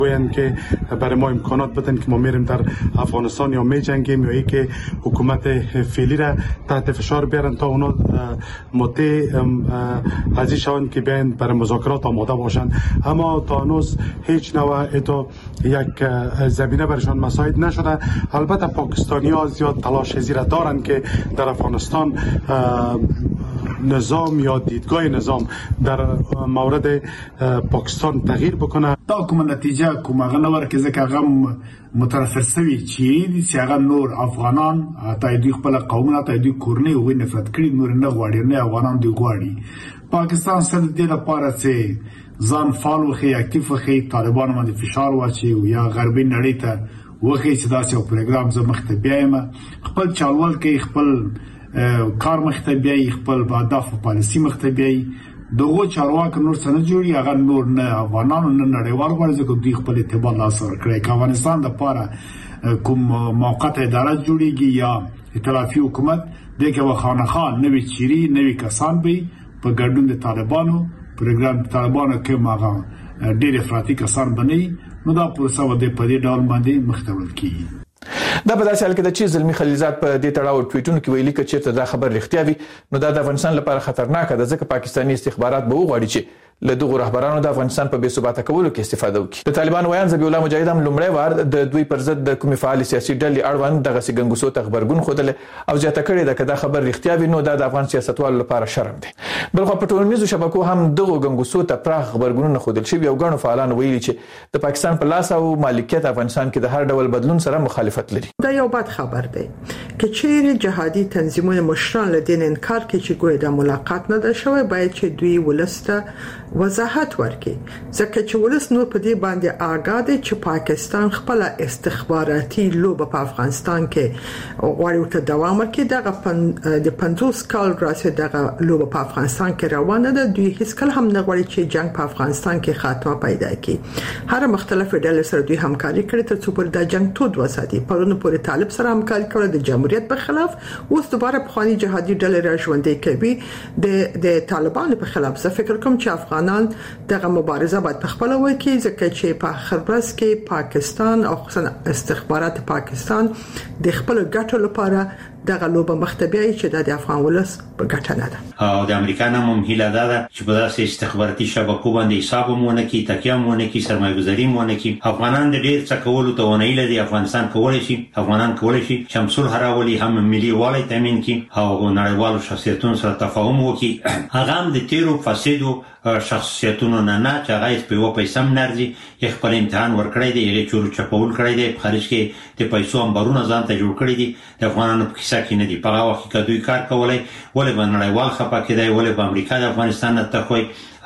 گویند که برای ما امکانات بدن که ما میریم در افغانستان یا میجنگیم یا که حکومت فعلی را تحت فشار بیارن تا اونا مطیع حاضر شوند که بیاین برای مذاکرات آماده باشند. اما تا هنوز هیچ نوع یک زمینه برشان مساعد نشده. البته پاکستانی‌ها زیاد تلاش زیرا دارند که در افغانستان نظام یا دیدگاه نظام در مورد پاکستان تغییر بکنه. دا کوم نتیجه کوم هغه نور کې ځکه هغه مترفر سوي چې هغه نور افغانان ته دوی خپل قومونه ته دوی کورنۍ وې نفرت کړي نور نه غواړي نه افغانان دوی غواړي. پاکستان سره د دې لپاره چې ځان فعال وخی اکټیو وخی طالبان باندې فشار واچي یا غربي نړۍ ته وخی چې دا یو پروګرام زمخته بیایم خپل چالوال کې خپل کار مخته بیاي خپل هدف او پالیسی مخته بیاي دغه چارواک نور څنګه جوړي هغه نور نه افغانانو نه نړیوال ورځ کو دوی خپل اعتبار لاس ور کړی. افغانستان د پاره کوم موقت اداره جوړیږي یا ائتلافي حکومت دغه وخانخان نوې چيري نوې کسان به په ګډون د طالبانو پروګرام طالبانو کې ماغه ډېر افراطي کسان بنئ نو دا پروسه و د پدې ډول باندې مختول کیږي. دا په داسې حال کې د چې زلمی خلیلزاد په دې تړاو ټویټونو کې ویلي چې چیرته دا خبر رښتیا وي نو دا د افغانستان لپاره خطرناک ده ځکه پاکستاني استخبارات به وغواړي چې له دغه رهبرانو د افغانستان په بې ثباته کولو کې استفاده وکړي. د طالبان ویان ذبیح الله مجاهد هم لومړی وار د دوی پر ضد د کومې فعال سیاسي ډلې اړوند دغه سګنګوسو ته خبرګون خوده او زیاته کړې ده چې دا خبر رښتیا وي نو دا د افغان سیاستوالو لپاره شرم دی. بلخو په ټولنیزو شبکو هم دغه ګنګوسو ته پراخ خبرګونونه خوده شوی او غنو فعالان ویلي چې د پاکستان په لاس او مالکیت افغانستان کې د هر ډول بدلون سره مخالفت لري. دا یو بد خبر دی که چیرې جهادي تنظیمونه مشران له دین انکار کوي چې ګویا د ملاقات نه ده شوی باید چې دوی ولسته وضاحت ورکړي ځکه چې ولس نور په دې باندې آگاه دي چې پاکستان خپل استخباراتي لوبه په افغانستان کې غواړي ته دوام ورکړي. دغه د 50 کال راځي دغه لوبه په افغانستان کې روانه ده. دوی هیڅ کله هم نه غواړي چې جنگ په افغانستان کې خاتمه پیدا کړي. هر مختلف ډلې سره دوی همکاري کړې تر څو پر د جنگ تود وساتي. پرونه پورې طالب سره همکاري کړې د جمهوریت په خلاف اوس دوباره په خواني جهادي ډلې را ژوندې کوي د طالبانو په خلاف. زه فکر کوم چې افغانان دغه مبارزه باید په خپل وکړي ځکه چې په آخر ورځ کې پاکستان او خصوصا استخبارات پاکستان د خپل ګټو لپاره دغه لوبه مختبیه چې د افغان ولس په ګټه نه ده. او د امریکا هم هیله ده چې په داسې استخباراتي شبکو باندې حساب مونږ کې تکیه مونږ کې سرمایه‌گذاري مونږ کې افغانان د ډیر څه کولو ته ونې لري. افغانستان کولای شي افغانان کولای شي شمسول هراولي هم ملي والي تامین کې او نړیوالو شخصیتونو سره تفاهم وکړي. هغه هم د تیرو فسادو شخصیتونو نه چې هغه په یو پیسې منرځي خپل امتحان ورکړی دی یې چور چپول کړی دی خارج کې د پیسو امبارونه ځان ته جوړ کړی دي. د افغانانو په کیسه کې نه دی په هغه وخت کې دوی کار کولای ولې باندې نړیوال خپه کېدای ولې په امریکا د افغانستان ته خوي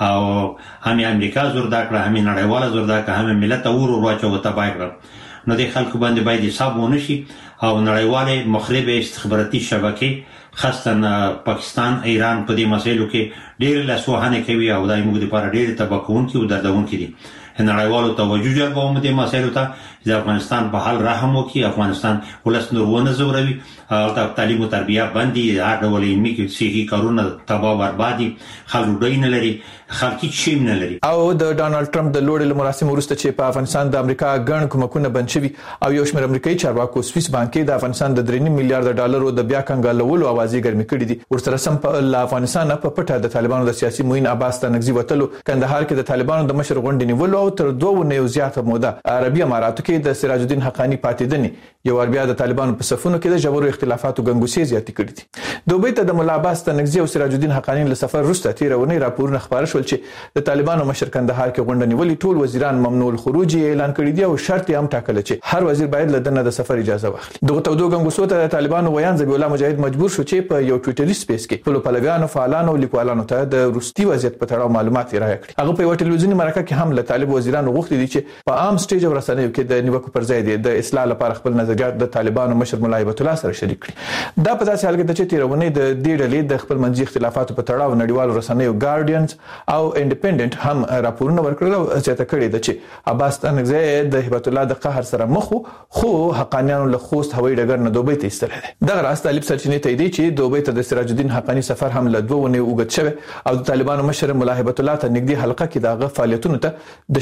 او هم امریکا زور دا کړه هم نړیوال زور دا کړه هم ملت اور واچو ته باید نو د خلکو باندې باید حساب ونشي او نړیوال مخرب استخباراتي شبکې خاصه پاکستان ایران په دې مسایلو کې ډېر لاسوهانه کوي او دای موږ لپاره ډېر تبکون کې او دردون کې دي. نړیوالو توجه جلبوم دې مسایلو ته د افغانستان په حال رحم وکړي. افغانستان ولس نور ونه زوروي او تعلیم او تربیه باندې هر ډول علمي کې صحي کارونه تباہ بربادي خلک ډاین لري خلک شیم نه لري. او د ډانلډ ټرمپ د لوړ مراسم وروسته چې په افغانستان د امریکا ګڼ کومکونه بند شوي او یو شمېر امریکایي چارواکو سویس بانک د افغانستان د 3 میلیارډ ډالرو د بیا کنګالولو اوازې ګرمې کړې دي. ورسره سم په افغانستان په پټه د طالبانو د سیاسي موین عباس تنګزي وتلو کندهار کې د طالبانو د مشر غونډې نیولو او تر 2 نه زیاته موده عربي اماراتو کې د سراج الدین حقانی پاتېدنې یو ور بیا د طالبانو په صفونو کې د جبرو اختلافاتو ګنګوسې زیاتې کړې دي. دوبۍ ته د مولا عباس تنګزي او سراج الدین حقانی له سفر وروسته تیرونه راپورونه خبر شول چې د طالبانو مشر کندهار کې غونډه نیولې ټول وزیران ممنوع الخروج اعلان کړی دی او شرط یې هم ټاکل چې هر وزیر باید له دنه د سفر اجازه واخلي. دغه تودو ګنګوسو ته د طالبانو ویان ذبیح الله مجاهد مجبور شو چې په یو ټویټري سپیس کې خپل پلویانو فعالانو او لیکوالانو ته د روسي وضعیت په تړاو معلومات راغی کړي. هغه په یو ټلویزیوني مرکه کې هم له طالب وزیرانو غوښتي دي چې په عام سټیج او رسنیو کې د نیوکو پر ځای د اصلاح لپاره خپل نظریات د طالبانو مشر مولا هیبت الله سره شریک کړي. دا په داسې حال کې چې تیرونه د دې ډلې د خپل منځي اختلافاتو په تړاو نړیوالو رسنیو ګارډینز او انډیپندنت هم راپورونه ورکړل او ځکه کړي د چې عباس تنګزي د هیبت الله د قهر سره مخ خو حقانیانو له خوست هوایي ډګر نه دوبۍ ته ایستل دي. دغه راست طالب سرچینې ته دی چې دوبۍ ته د سراج الدین حقانی سفر هم له 2 نه اوږد شوی او د طالبانو مشر مولا هیبت الله ته نږدې حلقه کې دغه فعالیتونو ته د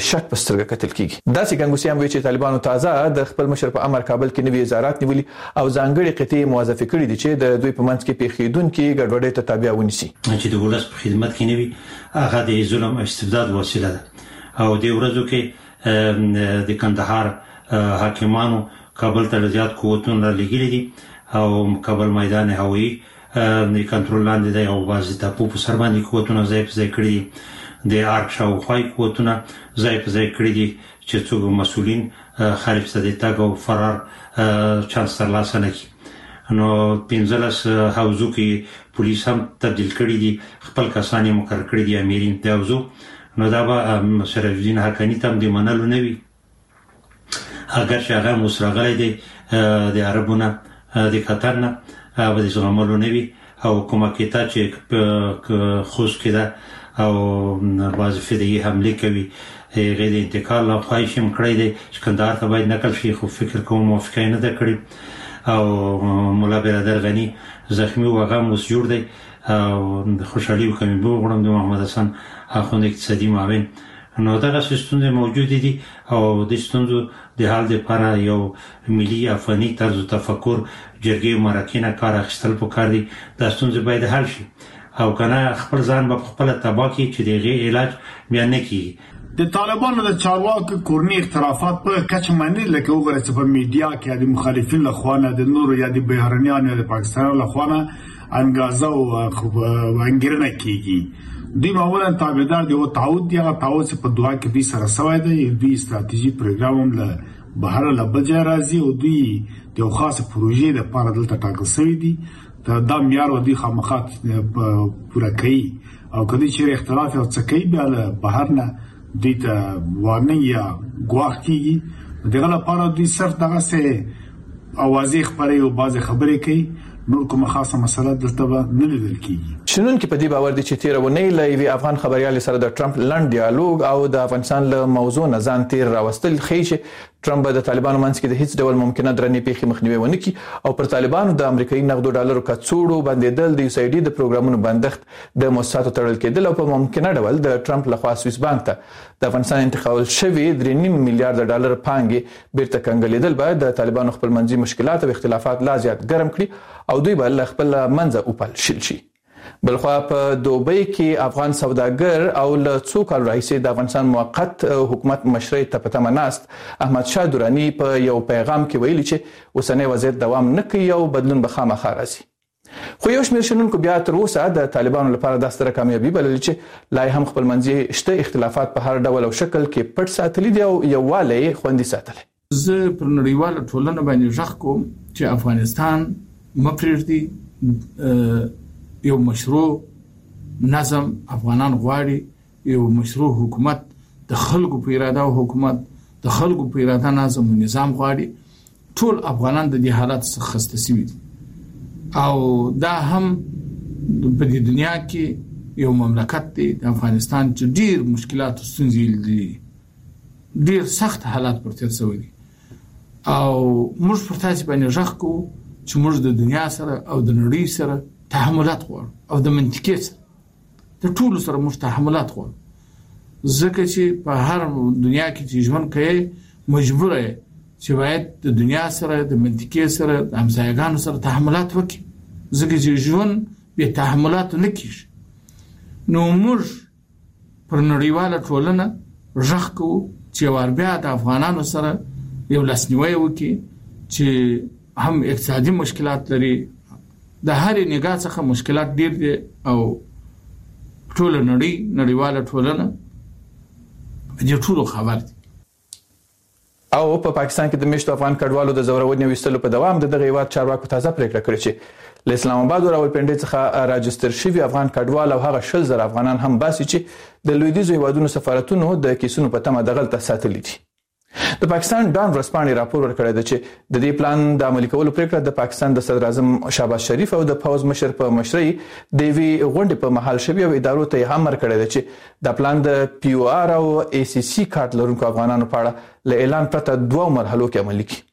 د شک په سترګه کتل کیږي. داسې ګنګوسیان وایي چې طالبانو تازه د خپل مشر په امر کابل کې نوي وزارت نیولي او ځانګړي قطعي موظفه کړي دي چې د دوی په منځ کې پیښیدونکو ګډوډۍ ته تابع ونیسي. چې د ولس په خدمت کې نوي هغه د ظلم او استبداد وسیله ده او د ورځو کې د کندهار حاکمانو کابل ته زیات قوتونه لګیلي دي او کابل میدان هوایی د کنټرول لاندې دی او بعضې ټاپو په سر باندې قوتونه ځای په ځای کړي دي. د ارګ شاوخوا قوتونه ځای په ځای کړي دي چې څوک مسؤلین خارج ته د تګ او فرار چانس ترلاسه نه کړي. نو 15 حوزو کې پولیس هم تبدیل کړي دي، خپل کسان یې مقرر کړي دي امیرین د حوزو. نو دا به شرف الدین حقانی ته هم د منلو نه وي اگر چې هغه مسرغلی دی د عربونه د قطر نه به د زغملو نه وي او کومه کیتا چې خوش کده او بعض فدیه حمله کوي غیر انتقال او خواهش هم کړی دی چې کندهار ته باید نقل شي، خو فکر کوم موافقه نه ده کړې او مولا برادر غنی زخمی و هغه اوس جوړ دی او خوشحالي وکړم غواړم د محمد حسن اخوند اقتصادي معاون. نو دغه ستونزې موجود دي او د ستونزو د حل لپاره یو ملي افغاني طرز تفکر جرګې مرکینه کار اخیستل پکار دي. دا ستونزې باید حل شي او کنه خپل ځان په خپل تبا کې چې دغه علاج بیا نه کیږي. د طالبانو د چارواکو کورني اختلافات په کچه باندې لکه وګورئ چې په میډیا کې د مخالفین له خوا نه د نورو یا د بهرنیانو یا د پاکستان له خوا نه انګازه او انګیرنه کیږي. دوی معمولا تابعدار دی او تعهد دی، هغه تعهد چې په دعا کې دوی سره سوی دی. دوی استراتیژي پروګرام هم له بهر له بجا راځي او دوی د خاصه پروژې د لپاره دلته ټاکل شوی دي. دا معیار او دوی خامخا پوره کوي او کله چې اختلاف او څه کوي بیا له بهر نه دوی ته وانه یا ګواښ کیږي. دغه لپاره دوی صرف دغه څه اوازې خبرې او بعض خبرې کوي، نور کومه خاصه مسله دلته نه لیدل کیږي. شنن کې په دې باور دي چې تیرونه لوي افغان خبريال سره د ټرمپ لند ډیالوګ او د افغانستان له موضوع نه ځان تیر راوستل خېشه ټرمپ د طالبانو منځ کې د هیڅ ډول ممکنه درنې پیښې مخنیوي ونه کی او پر طالبانو د امریکایي نغدو ډالرو کڅوړو بندیدل د USAID د پروګرامونو بندښت د مؤسساتو تړل کېدل او په ممکنه ډول د ټرمپ لخوا سویس بانک ته د افغانستان انتقال شوی 3.5 میلیارډ ډالر پانګې بیرته کنګلیدل باید د طالبانو خپل منځي مشکلات او اختلافات لا زیات ګرم کړي او دوی بل خپل منځه اوپل شي. بلخوا په دوبۍ کې افغان سوداګر او له څو کال راهیسې د افغانستان موقت حکومت مشرۍ ته پته مناست احمد شاه درانی په یو پیغام کې ویلي چې اوسنۍ وضعیت دوام نه کوي او بدلون به خامخا راځي. خو یو شمېر شنونکو بیا تر اوسه د طالبانو لپاره دا ستره کامیابي بللې چې لا هم خپل منځي شته اختلافات په هر ډول او شکل کې پټ ساتلي دي او یووالی خوندي ساتلی. زه پر نړیواله ټولنه باندې ژغ کوم چې افغانستان مپریږدي یو مشروع نظم افغانان غواړي، یو مشروع حکومت د خلکو په اراده او حکومت د خلکو په اراده نظم او نظام غواړي. ټول افغانان د دې حالت څخه خسته شوي دي او دا هم په دې دنیا کې یو مملکت دی د افغانستان چې ډیر مشکلات او ستونزې لري، ډیر سخت حالات پر تیر شوي دي او موږ پر تاسو باندې ژغ کوو چې موږ د دنیا سره او د نړۍ سره تحملات غواړو او د منطقې سره د ټولو سره موږ تحملات غواړو، ځکه چې په هر دنیا کې چې ژوند کوي مجبور یې چې باید د دنیا سره د منطقې سره د همسایګانو سره تحملات وکړي، ځکه چې ژوند بې تحملاتو نه کیږي. نو موږ پر نړیواله ټولنه ژغ کوو چې ور بیا د افغانانو سره یو لاسنیوی وکړي چې هم اقتصادي مشکلات لري، د هرې نگاه څخه مشکلات ډیر دي او ټول نړیواله ټولنه په دې ټولو خبر دي. او په پاکستان کې د میشتو افغان کډوالو د زورونې وستلو په دوام دغه هیواد چارواکو تازه پریکړه کړې چې له اسلام آباد او راولپنډي څخه راجستر شوی افغان کډوال او هغه 100,000 افغانان هم باسي چې د لویدیځو هیوادونو سفارتونو د کیسونو په تمه دغلته ساتلي دي. د پاکستان ډان ورسپانې راپور ورکړی دی چې د دې پلان د عملي کولو پریکړه د پاکستان د صدر اعظم شهباز شریف او د پوز مشر په مشرۍ د وی غونډې په محل شوی او ادارو ته هم امر کړی دی چې د پلان د POR او ACC کارت لرونکو افغانانو په اړه له اعلان پرته 2 مرحلو کې عملي کړي.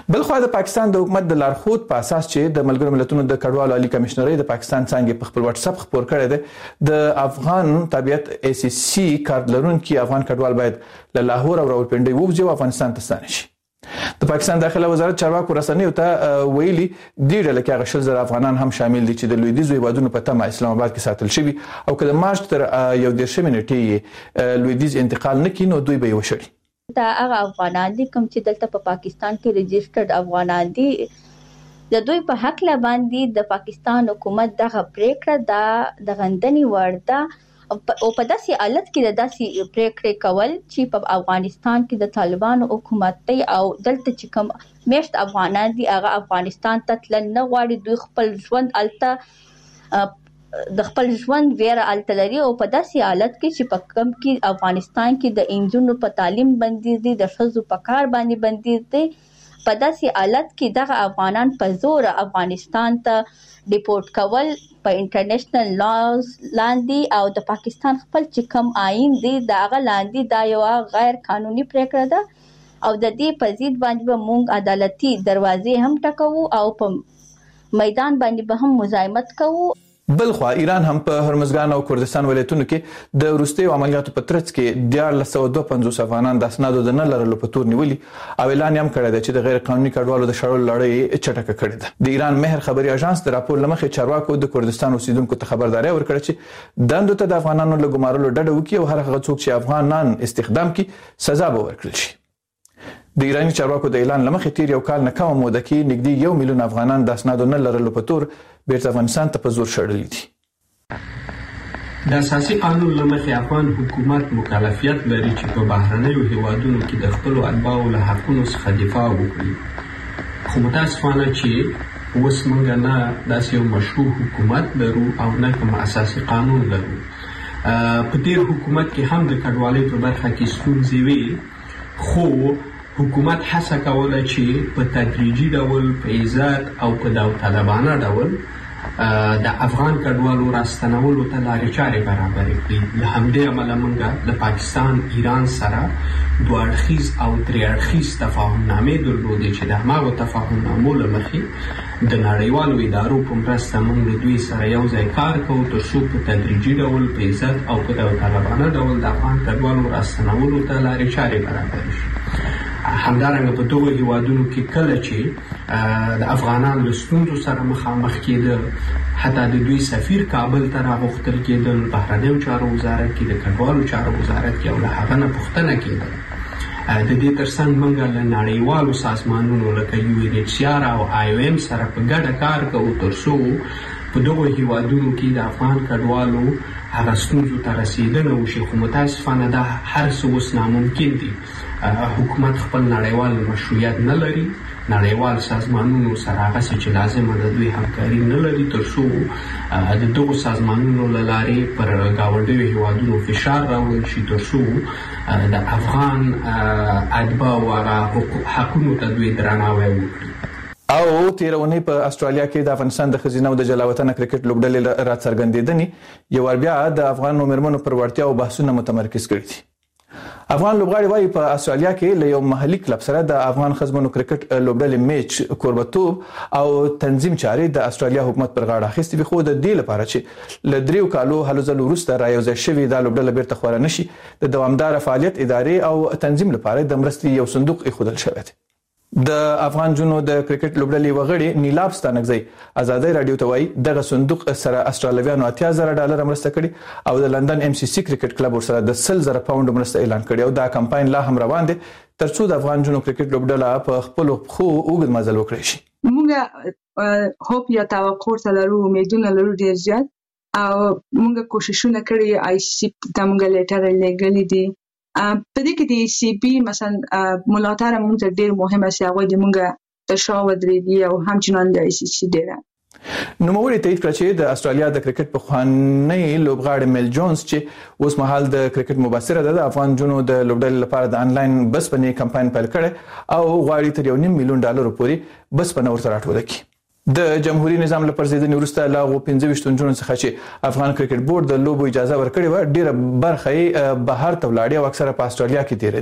بلخو د پاکستان د حکومت د لارښود په اساس چې د ملګرو ملتونو د کډوالو عالی کمشنري د پاکستان څنګه په خپل واتس اپ خبر کړی دی د افغان تابعیت ACC کارت لرونکي افغان کډوال باید له لاهور او راولپنډي ووځي او افغانستان ته ستانه شي. د پاکستان داخله وزارت چارواکو رسنیو ته ویلي دی ډله کې هغه 100,000 افغانان هم شامل دي چې د لویدیځ هیوادونو په تمه اسلام آباد کې ساتل شوي او که د مارچ تر 11 نیټې لویدیځ انتقال نه کینو دوی به وشړي. دا هغه افغانان دي کوم چې دلته په پاکستان کې ريجسترډ افغانان دي. د دوی په حق لا باندې د پاکستان حکومت دغه پریکړه د غندنې وړ ده او په داسې حالت کې د داسې پریکړې کول چې په افغانستان کې د طالبانو حکومت دی او دلته چې کوم میشت افغانان دي هغه افغانستان ته تل نه غواړي. دوی خپل ژوند الته د خپل ژوند ویره الته لري او په داسې حالت کې چې په کوم کې افغانستان کې د انجونو په تعلیم بندیز دي د ښځو په کار باندې بندیز دي. په داسې حالت کې دغه افغانان په زور افغانستان ته ډیپورټ کول په انټرنیشنل لاز لاندې او د پاکستان خپل چې کوم آئین دی دا هغه لاندې دا یو غیر قانوني پریکړه ده او د دې په ضد باندې به موږ عدالتي دروازې هم ټکوو او په میدان باندې به هم مزاحمت کوو. بلخو ایران هم په هرمزګان او کردستان ولایتونو کې د وروستیو عملیاتو په ترڅ کې 1452 افغانان د اسنادو د نه لرلو په تور نیولي او اعلان هم کړی دی چې د غیر قانوني کډوالو د شړلو لړۍ چټکه کړې ده. د ایران مهر خبري اژانس د راپور لمخې چارواکو د کردستان اوسیدونکو ته خبرداري ورکړه چې دندو ته د افغانانو له ګمارلو ډډه وکړي او هر هغه څوک چې افغانان استخدام کړي سزا به ورکړل شي. د ایرانی چارواکو د اعلان لمخې تیر یو کال نه کم موده کې نږدې 1 میلیون افغانان د اسنادو نه لرلو په تور بیرته افغانستان ته په زور شړلي دي. د اساسي قانون لمخې افغان حکومت مکلفیت لري چې په بهرنیو هیوادونو کې د خپلو اتباعو له حقونو څخه دفاع وکړي. خو متاسفانه چې اوس موږ نه داسې یو مشروع حکومت لرو او نه کوم اساسي قانون لرو. په تیر حکومت کې هم د کډوالۍ په برخه کې ستونزې وې خو حکومت هڅه کوله چې په تدریجي ډول په عزت او په داوطلبانه ډول د افغان کډوالو راستنولو ته لارې چارې برابرې کړي. له همدې امله موږ د پاکستان ایران سره دوه اړخیز او درې اړخیز تفاهمنامې درلودې چې د هماغو تفاهمنامو له مخې د نړیوالو ادارو په مرسته موږ د دوی سره یو ځای کار کوو تر څو په تدریجي ډول په عزت او په داوطلبانه ډول د افغان کډوالو راستنولو ته لارې چارې برابرې شي. همدارنګه په دغو هیوادونو کې کله چې د افغانان له ستونزو سره مخامخ کېدل حتی د دوی سفیر کابل ته راغوښتل کېدل بهرنیو چارو وزارت کې د کډوالو چارو وزارت کې او له هغه نه پوښتنه کېدل. د دې ترڅنګ موږ له نړیوالو سازمانونو لکه UNHCR او IOM سره په ګډه کار کوو تر څو په دغو هیوادونو کې د افغان کډوالو هغه ستونزو ته رسېدنه وشي. خو متاسفانه دا هر څه اوس ناممکن دي. حکومت خپل نړیوال مشروعیت نه لري، نړیوال سازمانونو سره هغه چې لازمه ده دوی همکاري نه لري تر څو د دغو سازمانونو له لارې پر ګاونډیو هیوادونو فشار راوړل شي تر څو د افغان اتباعو هغه حقونو ته دوی درناوی وکړي. او تیرونی په استرالیا کې د افغانستان د خزینه او د جلاوطن کرکټ لوبډلې را څرګندېدنې یو ور بیا د افغان نومرمنو پر وړتیا او بحثونه متمرکز کړي دي. افغان لوبغاړي وايي په استرالیا کې له یو محلي کلب سره د افغان خزمنو کرکټ لوبډلې میچ کوربتوب او تنظیم چاري د استرالیا حکومت پر غاړه اخیستي وي خو د دې لپاره چې ل دریو کالو هلو ځلو وروسته رايوځای شوی د لوبډلې بیرته خور نه شي د دوامدار فعالیت ادارې او تنظیم لپاره د مرستې یو صندوق ایښودل شوی دی. د افغان جنو د کرکټ لوبډلې وغړي نیلاب ستانګزی ازادي رادیو ته وایي دغه صندوق سره استرالیانو $80,000 مرسته کړي او د لندن MCC کرکټ کلب سره د $100,000 پاوند مرسته اعلان کړي او دا کمپاین لا هم روان دي ترڅو د افغان جنو کرکټ لوبډله په خپل خو اوږد مزل وکړي شي. موږ هوپ یا توقع لرو، امیدونه لرو ډیر زیات او موږ کوششونه کړی ICC ته موږ لیټر لګلې دي. په دې کې د CB مثلا ملاتړ موږ ته ډیر مهمه سي هغه د موږ تشاور درې او همچنان د ICC ډیر نوموړي تایید کړ چې د استرالیا د کرکټ په خواني لوبغاړي میل جونز چې اوس مهال د کرکټ مبصره ده د افغان جنو د لوبډلې لپاره د انلاین بس پنې کمپاین پیل کړي او غواړي تر $1.5 میلیون پورې بس پنه ورته راټول کړي. د جمهوریت نظام لپاره زیدنی ورسته لاغو 15 جنونو څخه چې افغان کرکټ بورډ د لوبو اجازه ورکړې و ډیره برخه بهر ته ولاړې او اکثره په استرالیا کې تیر دي.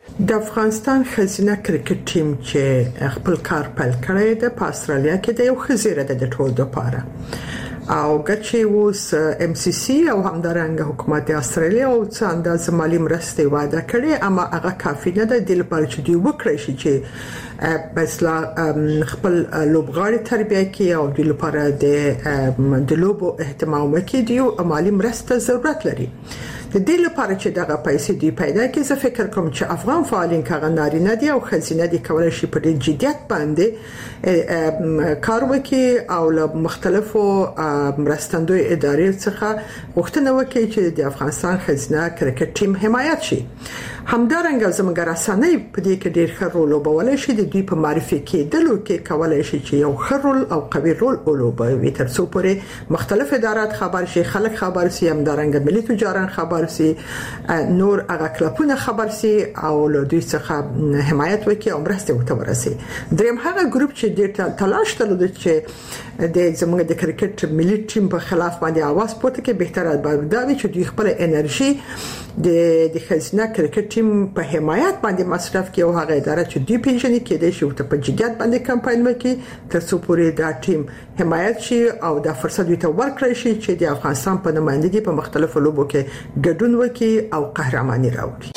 د افغانستان خزینه کرکټ ټیم چې خپل کار پیل کړی دی په استرالیا کې د یو خزیره د ټول لپاره او ګچې اوس ام سی سی او همدارنګه حکومت استرالیا او څه اندازه مالی مرستې وعده کړې اما هغه کافي نه ده د لپاره چې دوی وکړي شي چې مثلا خپل لوبغاړي تربیه کوي او د لپاره د لوبو اهتمام کوي دی او مالی مرسته ضرورت لري د دې لپاره چې دغه پیسې دی پیدا کړي زه فکر کوم چې افغان فعالین کاغه نارینه دي او خزینه دي کولای شي په ډېر جديت باندې کار وکړي او له مختلفو مرستندوی ادارې څخه غوښتنه وکړي چې د افغانستان خزینه کرکټ ټیم حمایت شي همدارنګه زموږ رسنۍ په دې کې ډېر ښه رول وبولای شي د دوی په معرفي کېدلو کې کولای شي چې یو ښه رول او قوي رول ولوبوي تر څو پورې مختلف ادارات خبر شي خلک خبر شي همدارنګه ملي تجاران خبر سي نور هغه کلپونه خبر سي او له دوی څخه حمایت وکړي او مرسته وته ورسي دریم هغه ګروپ چې د تلاش تلو چې د زموږ د کرکټ ملي ټیم په خلاف باندې आवाज پورته کې بهتره دا وي چې دوی خپل انرژي د خزینه کرکټ ټیم په حمایت باندې مصرف کوي او هغه اداره چې دوی پیژني کې د شو ته په جديت باندې کمپاین وکړي تر څو پورې دا ټیم حمایت شي او دا فرصت دوی ته ورکړي شي چې د افغانستان په نمائندګۍ په مختلفو لوبو کې ګډون وکړي او قهرماني راوړي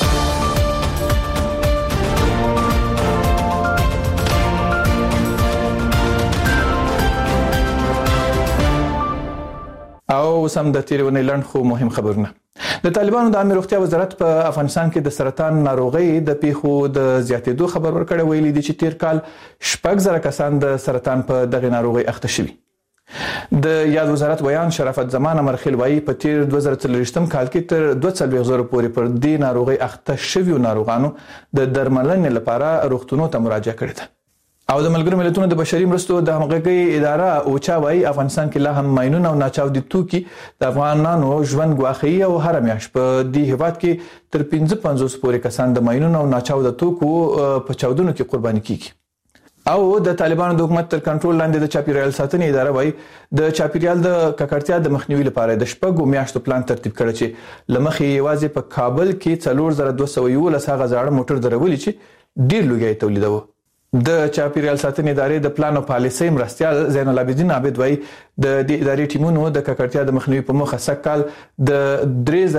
او سم د تیرونې لړن خو مهم خبرونه د طالبانو د عامه روغتیا وزارت په افغانستان کې د سرطان ناروغي د پیښو د زیاتېدو خبر ورکړی ویلي دي چې تیر کال 6,000 کسان د سرطان په دغه ناروغي اخته شوي د یاد وزارت ویان شرافت زمان مرخیل وایي په تیر 2023 کال کې تر 2,000 پورې پر دې ناروغي اخته شوي ناروغانو د درملنې لپاره روغتونونو ته مراجعه کړې ده او د ملګرو ملتونو د بشري مرستو د همغږي اداره اوچا وایي افغانستان کې لا هم ماينونه او ناچاودي توکي د افغانانو ژوند غواخي او هر میاش په دې هیواد کې تر 55 پورې کسان د ماينونو او ناچاوده توکو په چاودنو کې قرباني کیږي او د طالبانو د حکومت تر کنټرول لاندې د چاپیریال ساتنې اداره وایي د چاپیریال د ککړتیا د مخنیوي لپاره د شپږو میاشتو پلان ترتیب کړی چې لمخې یوازې په کابل کې 4211 هغه زاړه موټر درولي چې ډیر لوګي تولیدوي د چاپیریال ساتنې ادارې د پلان او پالیسۍ مرستیال زین العابدین عابد وایي د دې ادارې ټیمونو د ککړتیا د مخنیوي په موخه سکهال د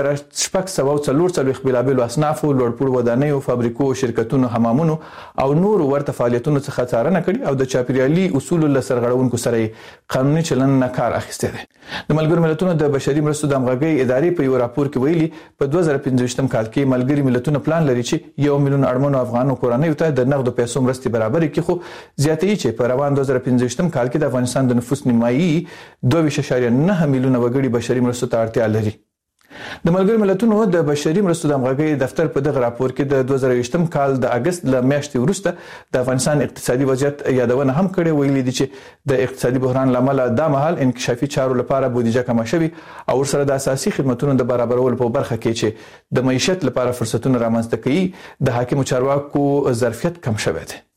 3640 بلابل اصنافو لوړپوړ ودانیو فابریکو شرکتونو حمامونو او نور ورته فعالیتونو څخه څارنه کړې او د چاپیریالي اصول له سرغړونکو سره قانوني چلن نه کار اخیسته ده د ملګرو ملتونو د بشري مرستو د همغږي ادارې په یو راپور کې ویلي په 2015 کال کې ملګري ملتونو پلان لري چې 1 میلیون اړمنو افغانو کورنیو ته د نقد پیسو مرستې برابر کړي خو زیاتې چې په روان 2015 کال کې د افغانستان د نفوس نیمایي 2.9 میلیونه وګړي بشري مرستو ته اړتیا لري د ملګرو ملتونو د بشري مرستو د همغږي دفتر په دغه راپور کې د 2020 کال د اگست ل میاشتې وروسته د افغانستان اقتصادي وضعیت یادونه هم کړې ویلي دي چې د اقتصادي بحران لامل د مهال انکشافي چارو لپاره بودیجه کم شوی او سره د اساسي خدماتو د برابرولو په برخه کې چې د معیشت لپاره فرصتونه رامنځته کوي د حاکم چارواکو ظرفیت کم شوی دی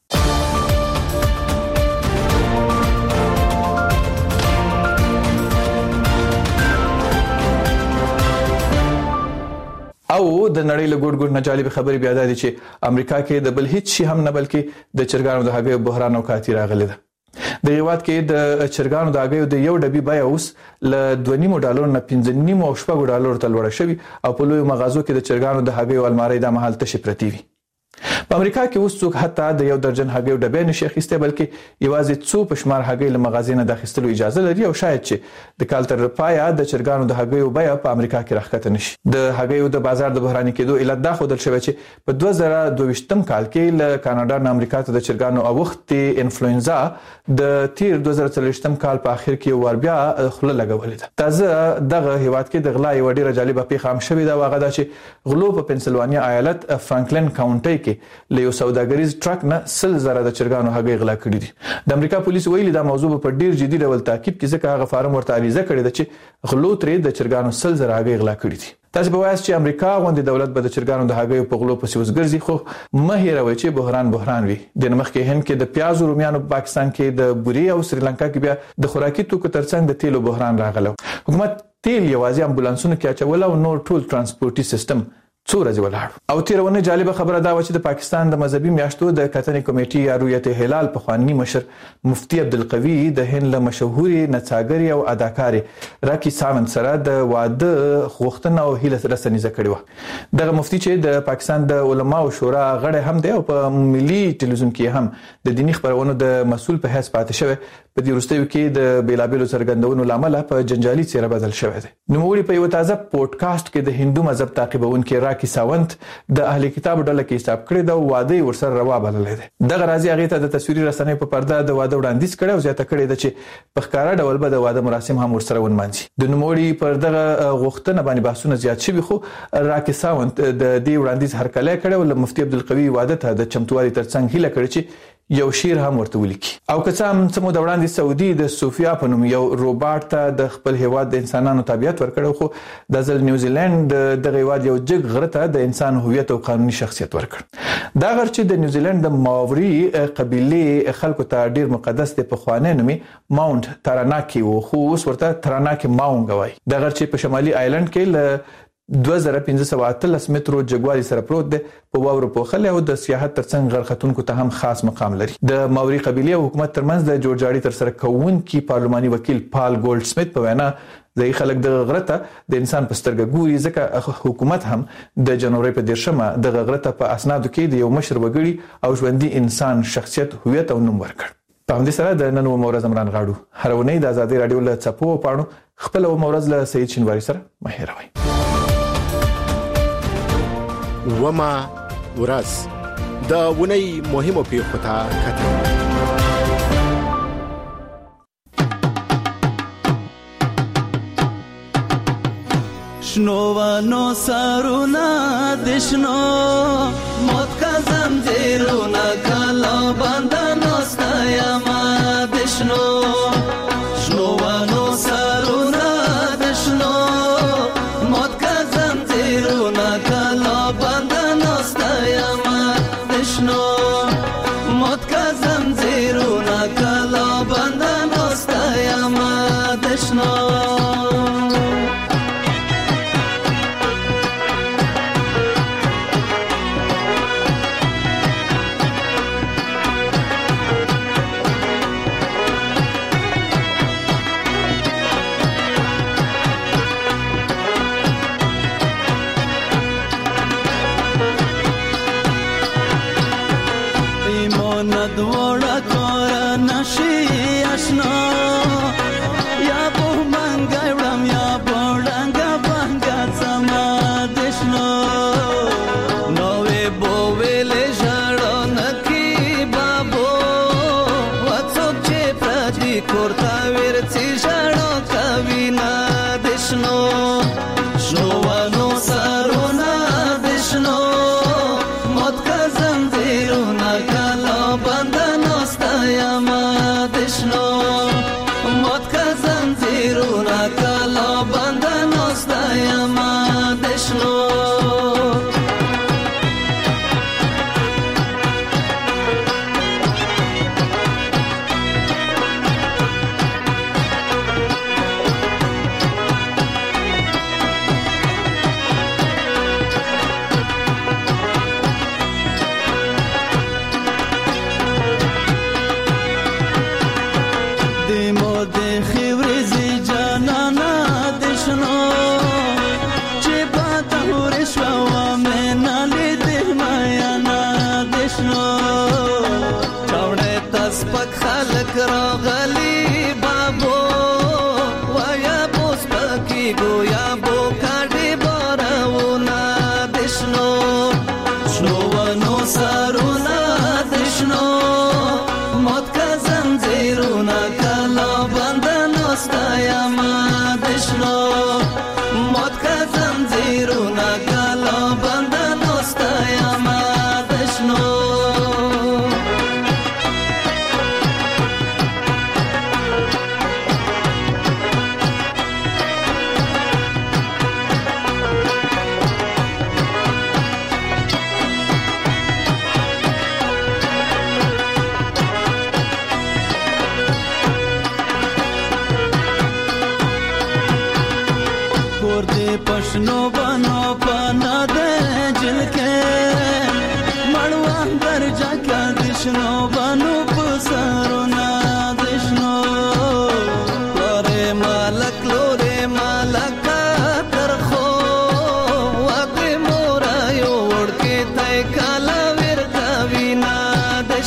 او د نړۍ له ګډ ګډ نه جالب خبرې بیا ده چې امریکا کې د بل هیڅ شي هم نه بلکې د چرګانو د هګیو بحران او کاتی راغلی ده د هیواد کې د چرګانو د هګیو د یو ډبي بیه اوس ل $2.5 نه $5.5 او $6 ته لوړه شوی او په لوی مغازو کې د چرګانو د هګیو الماری د محل تشې پرتی وي په امریکا کې اوس څوک حتی د یو درجن هګیو ډبې نشي اخیسته بلکې یوازې څو پښمار هګۍ له مغازینه د اخیستلو اجازه لري او شاید چې د کال تر پایه د چرګانو د هګیو بیه په امریکا کې راښکته نشي د هګیو د بازار د بحراني کېدو علت دا خودل شوی چې په 2022 کال کې له کاناډا نه امریکا ته د چرګانو اوختي انفلوئنزا د تیر 2023 کال په اخر کې ور بیا خله لګولې ده تازه دغه هیواد کې د غلا یو ډیره جالبه پیښه هم شوې ده واغه دا چې غلو په پنسلوانیا ایالت فرانکلین کاونټي کې له یو سوداګریز ټرک نه 100,000 د چرګانو هګۍ غلا کړې دي د امریکا پولیس ویلي دا موضوع په ډیر جدي ډول تعقیب کې ځکه هغه فارم ورته عریضه کړې ده چې غلو ترې د چرګانو 100,000 هګۍ غلا کړې دي تاسو به وایئ چې امریکا غونډې دولت به د چرګانو د هګیو په غلو پسې وسګرځي خو مه هیروئ چې بحران وي د مخکې هند کې د پیاز او رومیانو پاکستان کې د بوري او سریلانکا کې بیا د خوراکي توکو ترڅنګ د تیلو بحران راغلی حکومت تیل یوازې امبولانسونو کې اچول او نور ټول ترانسپورتي سیستم څو ورځې ولاړ. او تیرونه جالب خبره دا و چې د پاکستان د مذهبي میاشتو د کتنې کمیټې یا رؤیت هلال په خواني مشر مفتی عبدالقوی د هند له مشهوري نڅاګري او اداکارې راکی ساونت سره د واده غوښتنه او هیله رسنیزه کړې و. دغه مفتی چې د پاکستان د علماو شورا غړی هم دی او په ملي ټلویزیون کې هم د دینی خبرونو د مسؤل په حیث پاتې شوی، په دې وروستیو کې د بیلابیلو څرګندونو لامل په جنجالي څیره بدل شوی دی. نوموړي په یو تازه پودکاسټ کې د هندو مذهب تعقیبونکو راکی ساونت د اهل کتاب ډله کې حساب کړی دا واده ورسره روا بللې ده. دغه راځي هغه ته د تصویري رسنۍ په پرده د واده وړاندیز کړي او زیاته کړي ده چې په ښکارا ډول به د واده مراسم هم ورسره ونمانځي. د نوموړي پر دغه غوښتنه باندې بحثونه زیات شوي، خو راکی ساونت د دې وړاندیز هرکلی کړی او مفتی عبدالقوی واده ته د چمتووالي ترڅنګ هیله کړې چې یو شعر هم ورته ولیکي. او که څه هم څه موده وړاندې سعودي د صوفیا په نوم یو روباټ ته د خپل هیواد د انسانانو تابعیت ورکړ، خو د ځل نیوزیلند دغه هیواد یو جګ غره ته د انسان هویت او قانوني شخصیت ورکړ. دا غر چې د نیوزیلند د ماوري قبيله خلکو ته ډیر مقدس دی، په خوانه نومي ماونټ تاراناکي وو، خو اوس ورته تراناکي ماونګ وایي. دا غر چې په شمالي آیلند کې له 2518 مترو جګوالي سره پروت دی، په واورو پوښل او د سیاحت ترڅنګ غرختونکو ته هم خاص مقام لري. د ماوري قبيله او حکومت ترمنځ د جوړجاړي تر سره کوونکی پارلماني وکیل پال ګولډ سمیت په وینا ځای خلک د غرته د انسان په سترګه ګوري، ځکه حکومت هم د جنوري په 10مه د غرته په اسنادو کې د یو مشر وګړي او ژوندۍ انسان شخصیت هویت او نوم ورکړ. په همدې سره د نن مورز عمران غاړو هرونی د آزادي رادیو له چپو پاڼو خپل مورز له سید شینواری سره مهیروي. وما ورځ د ونی مهمو پیښو ته کتل. شنوانو سارونا دشنو موت کا زنجیرونا کلا باندانو ستایما دشنو. شنوانو سارونا دشنو موت کا زنجیرونا کلا باندانو ستایما دشنو. موت کا زنجیرونا کلا باندانو ستایما دشنو.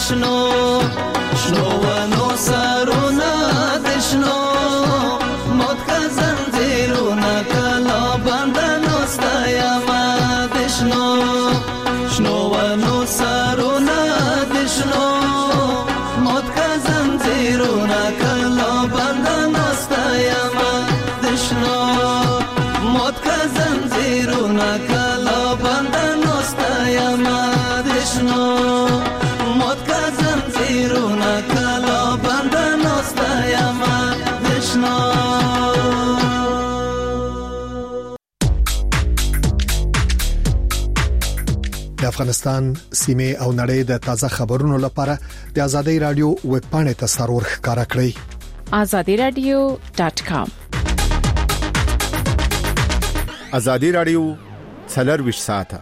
دشنو شنو ونو سرونه دشنو موت کا زنجیرونه کلا بندنو ستایما دشنو شنو ونو سرونه دشنو موت کا زنجیرونه کلا بندنو ستایما دشنو موت کا زنجیرونه کلا بندنو ستایما دشنو موت کا زنجیرونه کلا بندنو ستایما دشنو. د افغانستان سیمه او نړۍ د تازه خبرونو لپاره د ازادي رادیو ویب پاڼې ته سرور ښکارا کړئ azadiradio.com. ازادي رادیو 24 ساعته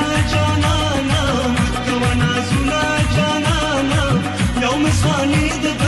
Sunny